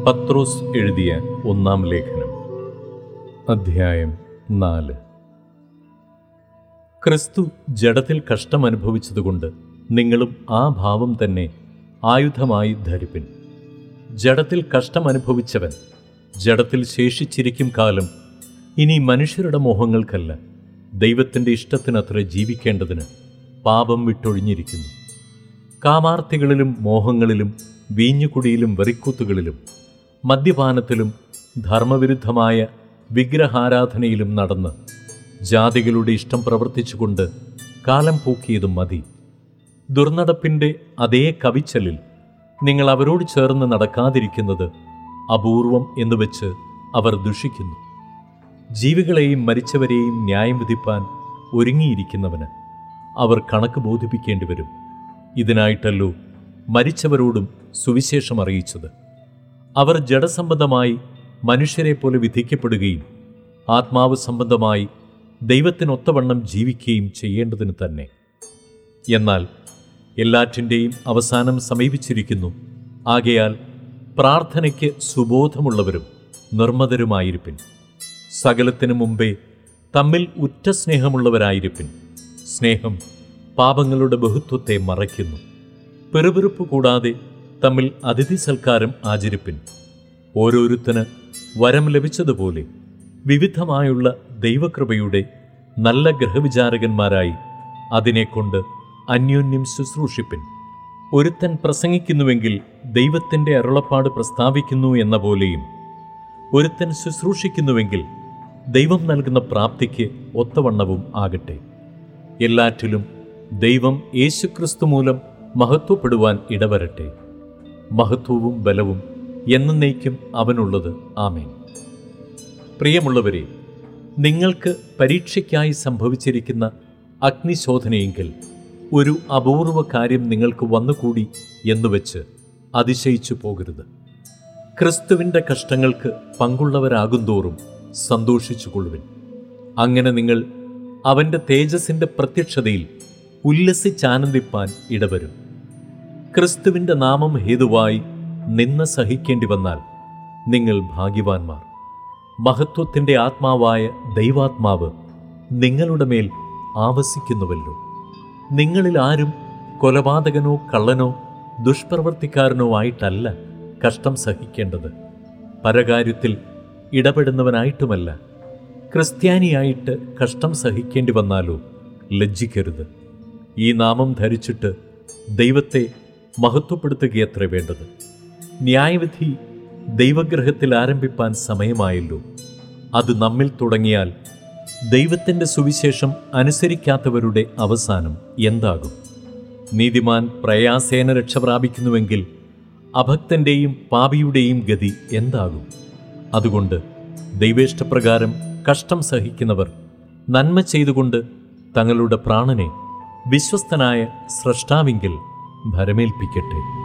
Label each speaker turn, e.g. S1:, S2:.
S1: പത്രോസ് എഴുതിയ ഒന്നാം ലേഖനം, അധ്യായം 4. ക്രിസ്തു ജഡത്തിൽ കഷ്ടമനുഭവിച്ചതുകൊണ്ട് നിങ്ങളും ആ ഭാവം തന്നെ ആയുധമായി ധരിപ്പിൻ. ജഡത്തിൽ കഷ്ടമനുഭവിച്ചവൻ ജഡത്തിൽ ശേഷിച്ചിരിക്കും കാലം ഇനി മനുഷ്യരുടെ മോഹങ്ങൾക്കല്ല, ദൈവത്തിൻ്റെ ഇഷ്ടത്തിനത്ര ജീവിക്കേണ്ടതിന് പാപം വിട്ടൊഴിഞ്ഞിരിക്കുന്നു. കാമാർത്തികളിലും മോഹങ്ങളിലും വീഞ്ഞുകുടിയിലും വെറിക്കൂത്തുകളിലും മദ്യപാനത്തിലും ധർമ്മവിരുദ്ധമായ വിഗ്രഹാരാധനയിലും നടന്ന് ജാതികളുടെ ഇഷ്ടം പ്രവർത്തിച്ചുകൊണ്ട് കാലം പൂക്കിയതും മതി. ദുർനടപ്പിൻ്റെ അതേ കവിച്ചലിൽ നിങ്ങൾ അവരോട് ചേർന്ന് നടക്കാതിരിക്കുന്നത് അപൂർവം എന്നുവെച്ച് അവർ ദുഷിക്കുന്നു. ജീവികളെയും മരിച്ചവരെയും ന്യായം വിധിപ്പാൻ ഒരുങ്ങിയിരിക്കുന്നവന് അവർ കണക്ക് ബോധിപ്പിക്കേണ്ടി വരും. ഇതിനായിട്ടല്ലോ മരിച്ചവരോടും സുവിശേഷം അറിയിച്ചത്. അവർ ജഡസംബന്ധമായി മനുഷ്യരെ പോലെ വിധിക്കപ്പെടുകയും ആത്മാവ് സംബന്ധമായി ദൈവത്തിനൊത്തവണ്ണം ജീവിക്കുകയും ചെയ്യേണ്ടതിന് തന്നെ. എന്നാൽ എല്ലാറ്റിൻ്റെയും അവസാനം സമീപിച്ചിരിക്കുന്നു. ആകയാൽ പ്രാർത്ഥനയ്ക്ക് സുബോധമുള്ളവരും നിർമ്മതരുമായിരിപ്പിൻ. സകലത്തിനു മുമ്പേ തമ്മിൽ ഉറ്റ സ്നേഹമുള്ളവരായിരിപ്പിൻ. സ്നേഹം പാപങ്ങളുടെ ബഹുത്വത്തെ മറയ്ക്കുന്നു. പെറുപെറുപ്പ് കൂടാതെ തമ്മിൽ അതിഥി സൽക്കാരം ആചരിപ്പിൻ. ഓരോരുത്തന് വരം ലഭിച്ചതുപോലെ വിവിധമായുള്ള ദൈവകൃപയുടെ നല്ല ഗ്രഹവിചാരകന്മാരായി അതിനെക്കൊണ്ട് അന്യോന്യം ശുശ്രൂഷിപ്പിൻ. ഒരുത്തൻ പ്രസംഗിക്കുന്നുവെങ്കിൽ ദൈവത്തിൻ്റെ അരുളപ്പാട് പ്രസ്താവിക്കുന്നു എന്ന പോലെയും, ഒരുത്തൻ ശുശ്രൂഷിക്കുന്നുവെങ്കിൽ ദൈവം നൽകുന്ന പ്രാപ്തിക്ക് ഒത്തവണ്ണവും ആകട്ടെ. എല്ലാറ്റിലും ദൈവം യേശുക്രിസ്തു മൂലം മഹത്വപ്പെടുവാൻ ഇടവരട്ടെ. മഹത്വവും ബലവും എന്നേക്കും അവനുള്ളത്. ആമേൻ. പ്രിയമുള്ളവരെ, നിങ്ങൾക്ക് പരീക്ഷയ്ക്കായി സംഭവിച്ചിരിക്കുന്ന അഗ്നിശോധനയെങ്കിൽ ഒരു അപൂർവ കാര്യം നിങ്ങൾക്ക് വന്നുകൂടി എന്നുവെച്ച് അതിശയിച്ചു പോകരുത്. ക്രിസ്തുവിൻ്റെ കഷ്ടങ്ങൾക്ക് പങ്കുള്ളവരാകുന്തോറും സന്തോഷിച്ചുകൊള്ളുവിൻ. അങ്ങനെ നിങ്ങൾ അവൻ്റെ തേജസ്സിൻ്റെ പ്രത്യക്ഷതയിൽ ഉല്ലസിച്ചാനന്ദിപ്പാൻ ഇടവരും. ക്രിസ്തുവിൻ്റെ നാമം ഹേതുവായി നിന്ന സഹിക്കേണ്ടി വന്നാൽ നിങ്ങൾ ഭാഗ്യവാന്മാർ. മഹത്വത്തിൻ്റെ ആത്മാവായ ദൈവാത്മാവ് നിങ്ങളുടെ മേൽ ആവസിക്കുന്നുവല്ലോ. നിങ്ങളിൽ ആരും കൊലപാതകനോ കള്ളനോ ദുഷ്പ്രവർത്തിക്കാരനോ ആയിട്ടല്ല കഷ്ടം സഹിക്കേണ്ടത്. പരകാര്യത്തിൽ ഇടപെടുന്നവനായിട്ടുമല്ല. ക്രിസ്ത്യാനിയായിട്ട് കഷ്ടം സഹിക്കേണ്ടി വന്നാലോ ലജ്ജിക്കരുത്. ഈ നാമം ധരിച്ചിട്ട് ദൈവത്തെ മഹത്വപ്പെടുത്തുകയത്രേ വേണ്ടത്. ന്യായവിധി ദൈവഗ്രഹത്തിൽ ആരംഭിപ്പാൻ സമയമായല്ലോ. അത് നമ്മിൽ തുടങ്ങിയാൽ ദൈവത്തിൻ്റെ സുവിശേഷം അനുസരിക്കാത്തവരുടെ അവസാനം എന്താകും? നീതിമാൻ പ്രയാസേന രക്ഷ പ്രാപിക്കുന്നുവെങ്കിൽ അഭക്തൻ്റെയും പാപിയുടെയും ഗതി എന്താകും? അതുകൊണ്ട് ദൈവേഷ്ടപ്രകാരം കഷ്ടം സഹിക്കുന്നവർ നന്മ ചെയ്തുകൊണ്ട് തങ്ങളുടെ പ്രാണനെ വിശ്വസ്തനായ സ്രഷ്ടാവിങ്കിൽ ഭരമേൽപ്പിക്കട്ടെ.